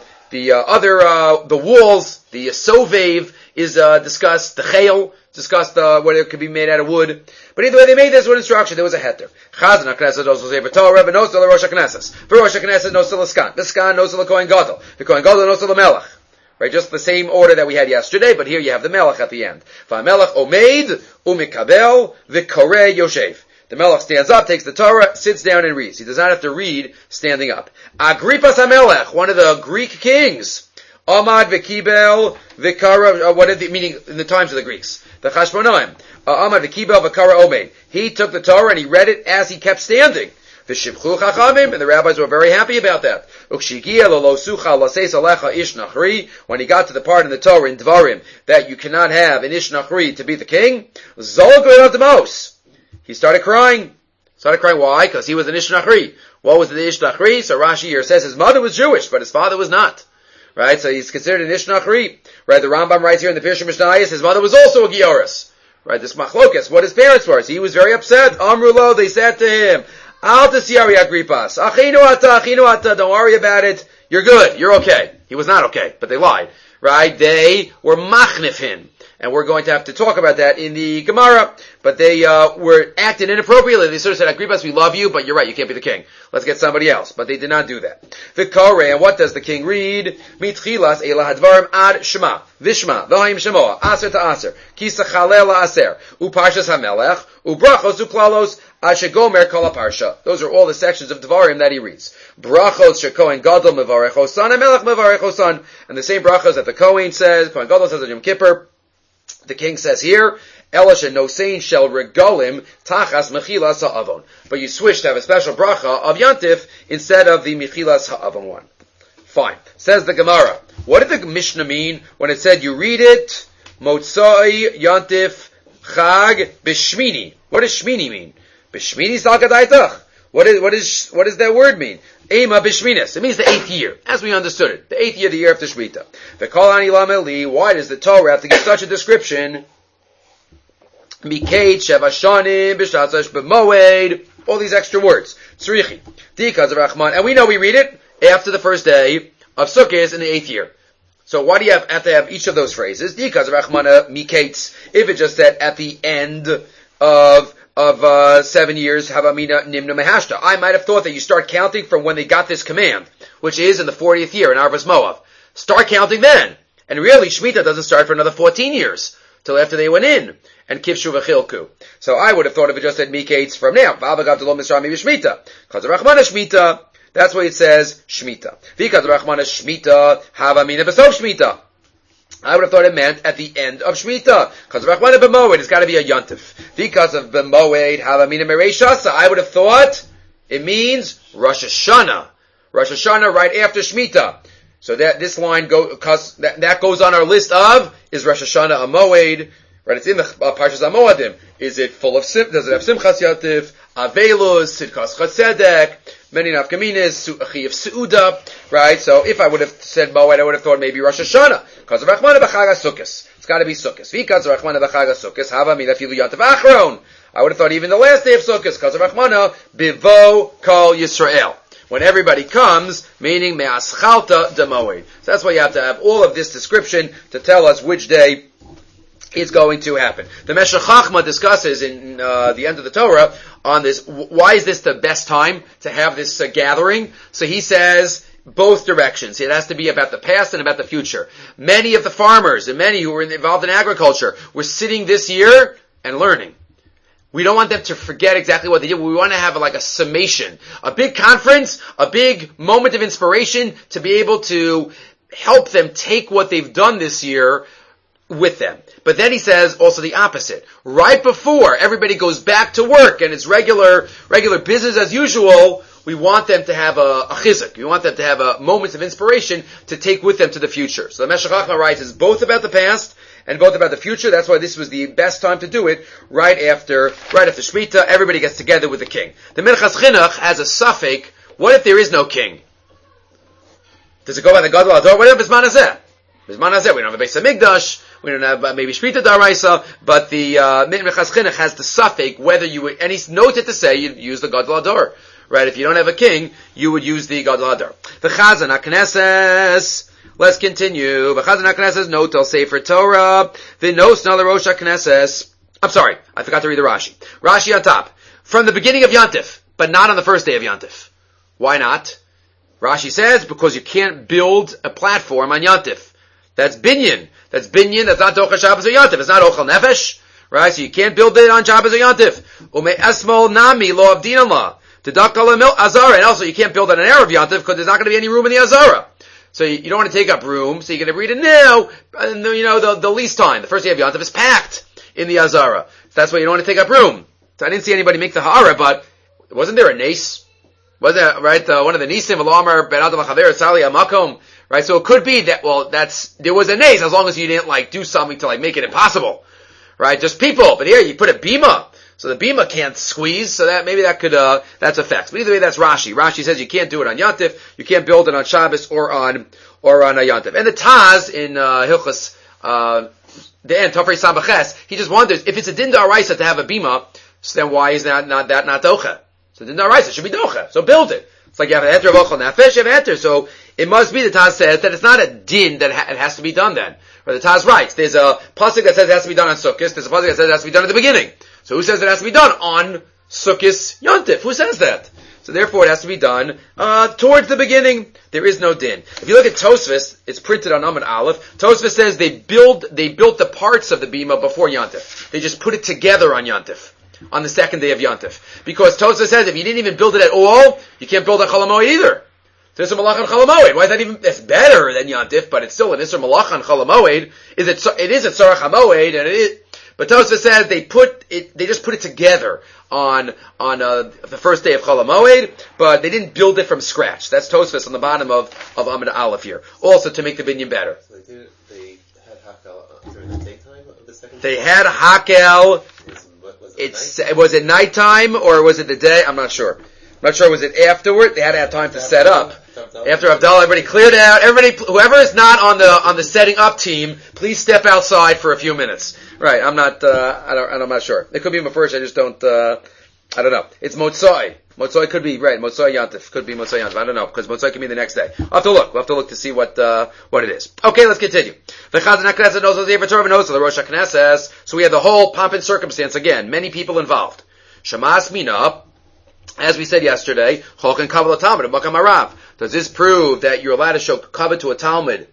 the walls, the Sovev is, discussed, the Chayil, discussed, whether it could be made out of wood. But either way, they made this wooden structure. There was a heter. Chazan HaKnesset knows Sefer Torah, but knows the Rosh HaKnesset. For Rosh HaKnesset knows the Skan. The Skan knows the Kohen Gadol. The Kohen Gadol knows the Melech. Right, just the same order that we had yesterday, but here you have the Melech at the end. V'Melech Omeid, Umikabel, V'Koreh Yoshev. The Melech stands up, takes the Torah, sits down and reads. He does not have to read standing up. Agrippas HaMelech, one of the Greek kings. Amad v'kibel v'kara, what is the meaning in the times of the Greeks? The Chashmonaim. Amad v'kibel v'kara omeid. He took the Torah and he read it as he kept standing. V'shivchu chachamim, and the rabbis were very happy about that. Ukshigia lolosucha laseis alecha ish nachri, when he got to the part in the Torah in Dvarim that you cannot have an ish nachri to be the king, zolgoy demos. He started crying. Why? Because he was an ish nachri. What was the ish nachri? So Rashi here says his mother was Jewish, but his father was not. Right, so he's considered an ish nachri. Right, the Rambam writes here in the Pirush Mishnayos, his mother was also a Gioris. Right, this machlokas, what his parents were. So he was very upset. Amrulo, they said to him, Al tasiyari Agrippas, achinu ata, don't worry about it. You're good, you're okay. He was not okay, but they lied. Right, they were machnif him. And we're going to have to talk about that in the Gemara. But they were acting inappropriately. They sort of said, Agrippas, we love you, but you're right, you can't be the king. Let's get somebody else. But they did not do that. V'kareh, and what does the king read? Mitchilas elah hadvarim ad shema. Vishma, v'haim shemoa, aser to aser. Kisa chalel aser. Upashas hamelech. Ubrachos uklalos. Ashegomer kol parsha. Those are all the sections of Dvarim that he reads. Brachos shekohen gadol mevarech hosan, hamelech mevarech hosan. And the same brachos that the Kohen says, Kohen gadol says on Yom Kippur. The king says here, Elish and Nosein shel regalim tachas mechilas ha'avon. But you switch to have a special bracha of Yantif instead of the mechilas ha'avon one. Fine. Says the Gemara. What did the Mishnah mean when it said you read it, Motzai Yantif Chag B'Shmini? What does Shmini mean? B'Shmini Salkadaitach. What does that word mean? Ema b'shminis. It means the 8th year, as we understood it. The 8th year, the year after Shemitah. V'kol lameli. Why does the Torah have to give such a description? Mikate sheva shanim b'shatzash b'moed. All these extra words. Tzrichi. Dikaz of Rachman. And we know we read it after the first day of Sukkot in the 8th year. So why do you have to have each of those phrases? Dikaz of Rachmana mikates. If it just said at the end of 7 years, Havamina Nimna Mehashta. I might have thought that you start counting from when they got this command, which is in the 40th year in Arvas Moav. Start counting then. And really, Shemitah doesn't start for another 14 years, till after they went in, and Kivshu V'chilku. So I would have thought if it just said Mikates from now, V'avagav D'lo Misrami B'Shmitah. Because of Rachmana Shemitah, that's why it says Shemitah. V'ikaz Rachmana Shemitah, Havamina B'sof Shemitah. I would have thought it meant at the end of Shemitah. Because of Rachmana B'moed, it's got to be a Yontif. Because of B'moed, Havamina Mereshasa, I would have thought it means Rosh Hashanah. Rosh Hashanah right after Shemitah. So that this line that goes on our list of is Rosh Hashanah a Moed. Right, it's in the Parshas HaMoadim. Is it full of does it have Simchas Yatif, Avelus, Sidkas Chatzedek, many nafkaminas, Chiv Seuda, right? So if I would have said Moed, I would have thought maybe Rosh Hashanah. Because of Rachmana B'Chag HaSukkos. It's got to be Sukkos. Because of Rachmana B'Chag HaSukkos, Hava Mina Filu Yantav Achron. I would have thought even the last day of Sukkos, because of Rachmana, Bivo Kol Yisrael. When everybody comes, meaning Me'aschalta Demoed. So that's why you have to have all of this description to tell us which day it's going to happen. The Meshech Chachma discusses in the end of the Torah on this, why is this the best time to have this gathering? So he says both directions. It has to be about the past and about the future. Many of the farmers and many who were involved in agriculture were sitting this year and learning. We don't want them to forget exactly what they did. We want to have like a summation, a big conference, a big moment of inspiration to be able to help them take what they've done this year with them. But then he says also the opposite. Right before everybody goes back to work and it's regular business as usual, we want them to have a chizuk. We want them to have moments of inspiration to take with them to the future. So the Meshech Chochmah writes it's both about the past and both about the future. That's why this was the best time to do it right after Shemitah. Everybody gets together with the king. The Minchas Chinuch has a suffix. What if there is no king? Does it go by the Gadol Hador? What if Bisman Hazeh? Bisman Hazeh, we don't have a Beis HaMikdash, we don't have maybe Shmita Daraisa, but the Minchas Chinuch has the suffix, whether you would, and he's noted to say you'd use the Gadol Hador. Right, if you don't have a king, you would use the Gadol Hador. The Chazan HaKnesses, let's continue. The Chazan HaKnesses, Notel Sefer Torah, the Nos Nala Rosh HaKnesses. I'm sorry, I forgot to read the Rashi. Rashi on top. From the beginning of Yantif, but not on the first day of Yantif. Why not? Rashi says, because you can't build a platform on Yantif. That's binyan. That's not Docha Shabbos or Yantif. It's not Ochel Nefesh. Right, so you can't build it on Shabbos or Yantif. Ume Esmol Nami Lo Avdin Allah. And also you can't build on an Erev Yantif because there's not going to be any room in the Azara. So you don't want to take up room, so you're going to read it now, and the least time. The first day of Yantif is packed in the Azara. So that's why you don't want to take up room. So I didn't see anybody make the Ha'ara, but wasn't there a Nace? Was that, right, one of the Nisim, Al-Amar, Ben Adam HaChaver, Sali HaMakom, right? So it could be that, there was a Nace as long as you didn't, do something to, make it impossible. Right? Just people. But here, you put a Bima. So the bima can't squeeze, so that maybe that could that's effects. But either way, that's Rashi. Rashi says you can't do it on Yantif, you can't build it on Shabbos or on a Yantif. And the Taz in Hilchos the end Tafrei Sabaches, he just wonders if it's a din d'oraisa to have a bima, so then why is that not docha? So din d'oraisa should be docha. So build it. It's like you have an enter of ochel nefesh, you have an enter. So it must be, the Taz says that it's not a din that it has to be done then. Or the Taz writes, there's a pasuk that says it has to be done on Sukkot, there's a pasuk that says it has to be done at the beginning. So who says it has to be done on Sukkot Yontif? Who says that? So therefore it has to be done towards the beginning. There is no din. If you look at Tosfos, it's printed on Amud Aleph. Tosfos says they built the parts of the bima before Yontif. They just put it together on Yontif, on the second day of Yontif. Because Tosfos says if you didn't even build it at all, you can't build on Chol HaMoed either. So Isser Malach on Chol HaMoed. Why is that even? That's better than Yontif, but it's still an Isser Malach on Chol HaMoed. It is a Tzarech HaMoed, and it is. But Tosfos says they just put it together on the first day of Chol HaMoed, but they didn't build it from scratch. That's Tosfos on the bottom of Amud Aleph here. Also to make the binyan better. So they had Hakel during the daytime of the second day? They had Hakel. Was it nighttime or was it the day? I'm not sure. Was it afterward? They had to have time to set up. After Havdalah, everybody cleared out. Whoever is not on the setting up team, please step outside for a few minutes. Right, I'm not sure. It could be Mefurish, I just don't, I don't know. It's Motzai. Motzai could be, right, Motzai Yantif. Could be Motzai Yantif. I don't know, because Motzai can be the next day. We'll have to look to see what it is. Okay, let's continue. The Chazan HaKnesses knows the Sefer Torah knows the Rosh HaKnesses. So we have the whole pomp and circumstance again. Many people involved. Shamas Mina, as we said yesterday, Chok and Kabbalah Talmud, Makam Arav. Does this prove that you're allowed to show kavod to a Talmud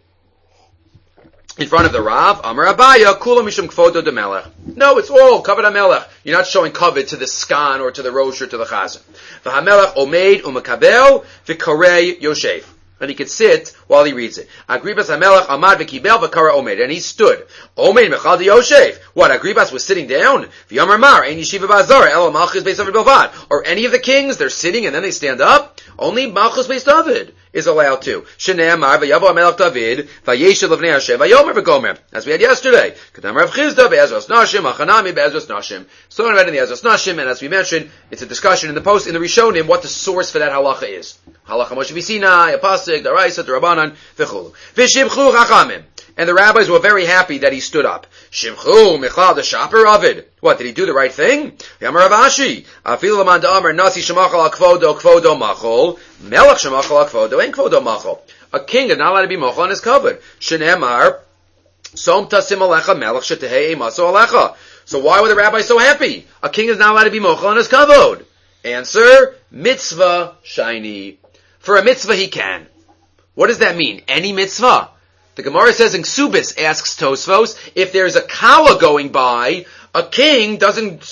in front of the Rav? Amar Abaya, Kula Mishum Kvodo de Melech. No, it's all kavod HaMelech. You're not showing kavod to the Skan or to the Rosh or to the Chazan. The HaMelech Omeid Umakabel V'Karei Yoshev. And he could sit while he reads it. Agribas HaMelech Amad V'Kibel V'Kara Omeid. And he stood. Omeid Mechal de Yoshev. What, Agribas was sitting down? V'Yamar Mar, Ein Yeshiva Ba'azara, Elo Malchus Beis David Bilvad. Or any of the kings, they're sitting and then they stand up? Only Malchus Beis David is allowed to. Shnei Amar V'Yavo HaMelech David, V'Yeshev L'vnei Hashem, V'Yomer V'Gomer. As we had yesterday. Kedam Rav Chizda Be'ezras Nashim, Achanami Be'ezras Nashim. So I read in the Ezras Nashim, and as we mentioned, it's a discussion in the Rishonim what the source for that halacha is. Halacha Moshe V'Sinai, Apasik, Daraisa, Darabanan, V'chulu. V'Shimchu Chachamim. And the rabbis were very happy that he stood up. Shimchu Michal the Shaper Ovid. What, did he do the right thing? Yamar Ravashi. Afilu Laman Da'amar Nasi Shemachal Akvodo Kvodo Machol. Melech Shemachal Akvodo Ein Kvodo Machol. A king is not allowed to be Machol on his covered. Shenemar Som Tasim Alecha Melech Shetehei Maso Alecha. So why were the rabbis so happy? A king is not allowed to be Machol on his kavod. Answer, mitzvah shiny. For a mitzvah he can. What does that mean? Any mitzvah? The Gemara says in Ksubis, asks Tosfos, if there's a kala going by, a king doesn't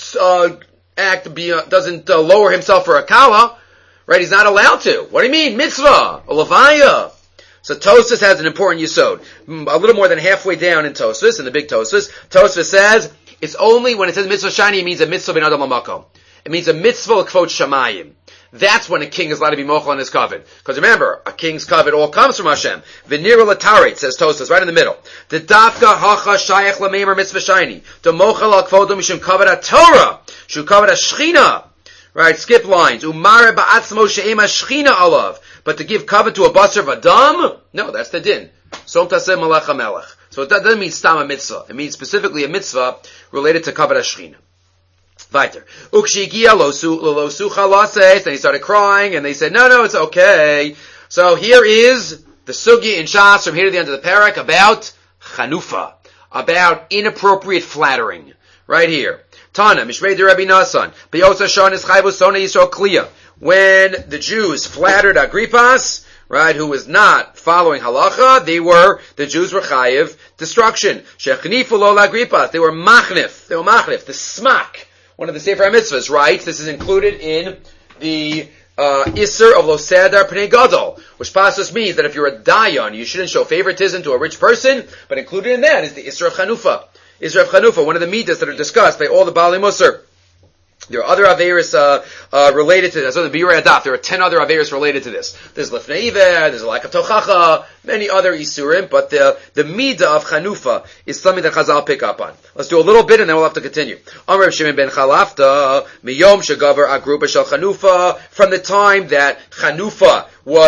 lower himself for a kala, right? He's not allowed to. What do you mean? Mitzvah, a levaya. So Tosfos has an important yesod. A little more than halfway down in Tosfos, in the big Tosfos, Tosfos says, it's only when it says mitzvah shani, it means a mitzvah ben adam l'makom. It means a mitzvah l'kvot shamayim. That's when a king is allowed to be mochel on his covet. Because remember, a king's covet all comes from Hashem. V'nira l'taret, says Tosfos, right in the middle. The dafka hacha shayach l'meimer mitzvah shani. The mochel al-kvodo mishum covet ha-Torah. Shu covet ha-Shechina. Right, skip lines. Umare ba'atzmo she'ema Shechina alav. But to give covet to a basar v'adam? No, that's the din. Som taseh malach ha-melech. So it doesn't mean stam a mitzvah. It means specifically a mitzvah related to covet ha-Shechina. Weiter. Ukshigia losu chalases, and he started crying, and they said, no, it's okay. So here is the sugi in Shas from here to the end of the parak about chanufa, about inappropriate flattering. Right here. Tana, Mishmei de Rabbi Nasan, Beyosa Shon is chayvu sona Yisrael kliya. When the Jews flattered Agrippas, right, who was not following halacha, the Jews were chayiv destruction. Shechnifu lo Agrippas, they were machnif, the smak. One of the Sefer HaMitzvahs, right? This is included in the Isser of Lo Sedar Pnei Gadol, which passos means that if you're a dayan, you shouldn't show favoritism to a rich person, but included in that is the Isser of Chanufa. Isser of Chanufa, one of the midas that are discussed by all the Baalei Musar. There are other Averis related to this. So the Biurei Adaf, there are 10 other Averis related to this. There's Lifnei Iver, there's a lack of Tochacha, many other Isurim, but the Midah of Chanufa is something that Chazal pick up on. Let's do a little bit and then we'll have to continue. Amr Shimon ben Chalafta, Miyom Shagavar Agruba Shel Chanufa, from the time that Chanufa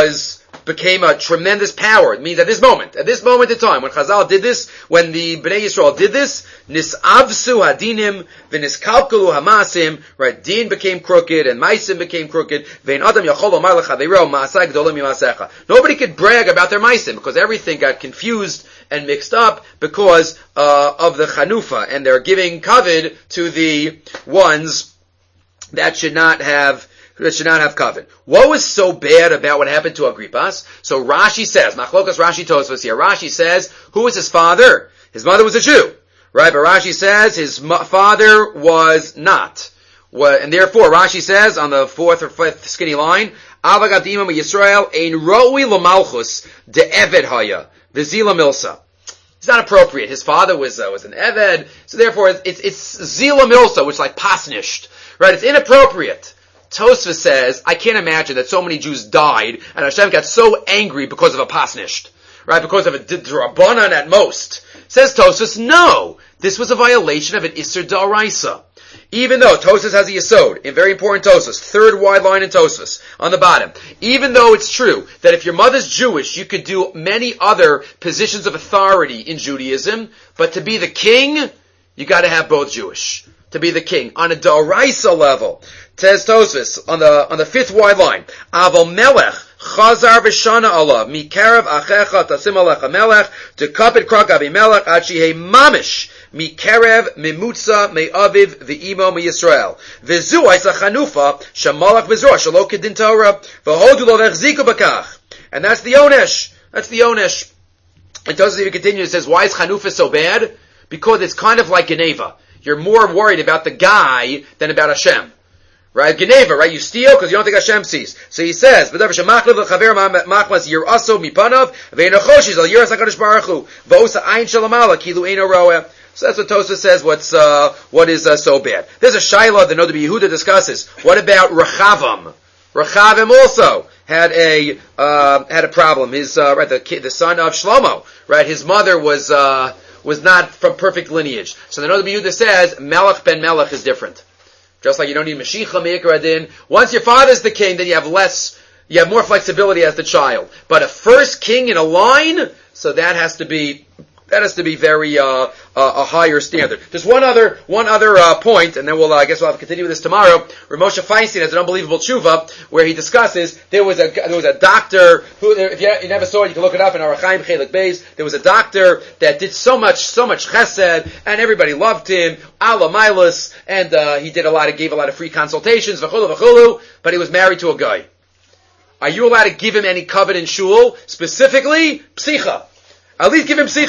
became a tremendous power. It means at this moment in time, when Chazal did this, when the Bnei Yisrael did this, nisavsu hadinim, v'niskalkalu hamasim, right, din became crooked, and maisim became crooked, ve'in adam yachol omar lechaveiro, ma'asai gdolim mimasecha. Nobody could brag about their maisim, because everything got confused and mixed up because of the chanufa, and they're giving kavod to the ones that should not have covet. What was so bad about what happened to Agrippas? So Rashi says, Machlokas Rashi Tosfos here, Rashi says, who was his father? His mother was a Jew. Right? But Rashi says his father was not. And therefore, Rashi says on the 4th or 5th skinny line, Avagadim Yisrael ein ro'i l'malchus de eved haya, v'zila milsa. It's not appropriate. His father was an eved, so therefore it's zila milsa, which is like pasnished. Right? It's inappropriate. Tosfos says, I can't imagine that so many Jews died, and Hashem got so angry because of a pasnisht. Right? Because of a drabanan at most. Says Tosfos, no! This was a violation of an Isser D'Oraisa. Even though Tosfos has a yesod, in very important Tosfos, 3rd wide line in Tosfos, on the bottom. Even though it's true that if your mother's Jewish, you could do many other positions of authority in Judaism, but to be the king, you gotta have both Jewish. To be the king. On a D'Oraisa level, says Tosfos, on the 5th wide line, Aval Melech, Chazar v'shana alav, mikarev achecha tasim alecha melech, tekapit krak Avimelech, ad shehei mamish, mikarev mimutza me'aviv v'imo me'Yisrael. V'zu aisa chanufa, shamalach v'zroa, shalo kedin Torah, v'hodu lo v'echziku b'kach. And that's the onesh. And Tosfos even continues, says, why is chanufa so bad? Because it's kind of like Geneva. You're more worried about the guy than about Hashem. Right? Geneva, right? You steal because you don't think Hashem sees. So he says, so that's what Tosfos says, what is so bad. There's a Shiloh that Noda Yehuda discusses. What about Rechavam? Rechavam also had a problem. His, the son of Shlomo, right? His mother was not from perfect lineage. So the Noda Yehuda says, Melech ben Melech is different. Just like you don't need Mashiach Me'ikar Adin. Once your father's the king, then you have more flexibility as the child. But a first king in a line, so that has to be very, a higher standard. Just one other point, and then I guess we'll have to continue with this tomorrow, where Moshe Feinstein has an unbelievable tshuva, where he discusses, there was a doctor, who, if you never saw it, you can look it up in Arachaim Chelik Beis, there was a doctor that did so much chesed, and everybody loved him, ala milas, and, he gave a lot of free consultations, v'chulu, but he was married to a guy. Are you allowed to give him any covenant shul? Specifically, psicha. At least give him psicha.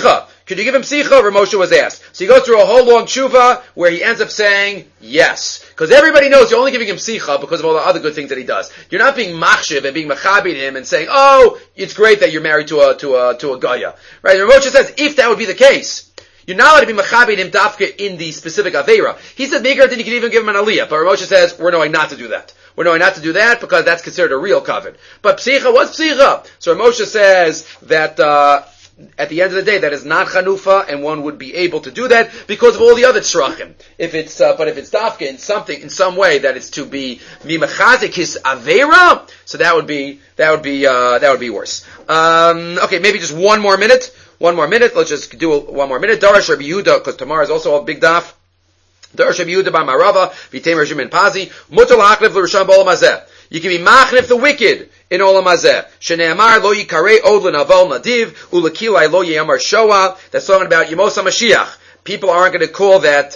Could you give him psicha? Rav Moshe was asked. So he goes through a whole long tshuva where he ends up saying yes. Because everybody knows you're only giving him psicha because of all the other good things that he does. You're not being machshiv and being machabid him and saying, oh, it's great that you're married to a Goya. Right? Rav Moshe says, if that would be the case, you're not allowed to be machabid him dafka in the specific aveira. He said, Megar, then you can even give him an aliyah. But Rav Moshe says, we're knowing not to do that. We're knowing not to do that because that's considered a real covet. But psicha was psicha. So Rav Moshe says that, at the end of the day, that is not chanufa, and one would be able to do that because of all the other tzrachim. If it's dafka in some way that it's to be mimachazik his avera, so that would be worse. Okay, maybe just one more minute. Let's just do one more minute. Darash Rabbi Yehuda, because tomorrow is also a big daf. Darash Rabbi Yehuda bar Marava, v'tei Rishon ben Pazi, mutar la'achnif l'rishon b'olam hazeh. You can be machnif the wicked in olam hazeh. Shene'amar lo yikarei od l'naval nadiv, u'lekilai lo yiyamar shoah. That's talking about Yemos HaMashiach. People aren't going to call that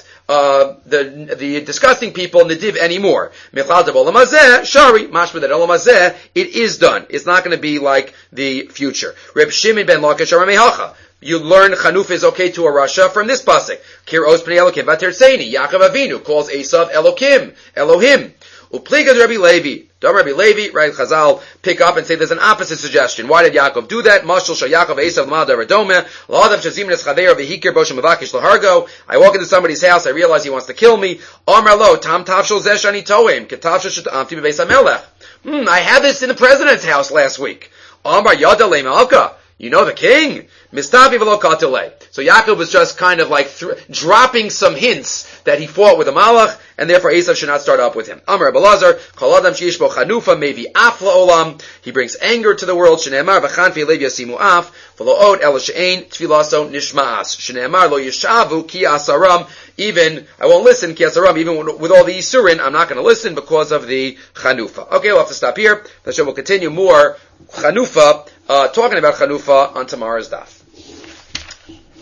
the disgusting people nadiv anymore. Mechlal de olam hazeh, shari, mashma that olam hazeh, it is done. It's not going to be like the future. Reb Shimon ben Lakish Aramehacha. You learn Chanuf is okay to a Rasha from this pasuk. Kir os pnei Elokim v'terseini. Yaakov Avinu calls Esav Elohim. Upliga Rabbi Levi. Rabbi Levi, right? Chazal pick up and say there's an opposite suggestion. Why did Yaakov do that? Mashal shal Yaakov Esav l'mad Radome. L'adav shazim neschadeir v'hikir b'oshem avakish l'hargo. I walk into somebody's house. I realize he wants to kill me. Amar lo tam tavshel zeh shani toim ketavshel shet'amti b'beis hamelech. I had this in the president's house last week. Amar yada le'malka. You know the king? Mistavi v'lo katilei. So Yaakov was just kind of like dropping some hints that he fought with a malach, and therefore Esav should not start up with him. Amar Rabbi Lazar, kol adam sheish bo chanufa mevi af la'olam. He brings anger to the world. Shneemar v'chanfi lev yasimu af v'lo od el she'ein tfilaso nishma'as. Shneemar lo yishavu ki asaram. Even, I won't listen, ki asaram, even with all the Yisurin, I'm not going to listen because of the chanufa. Okay, we'll have to stop here. We'll continue more chanufa, talking about chanufa on tomorrow's daf.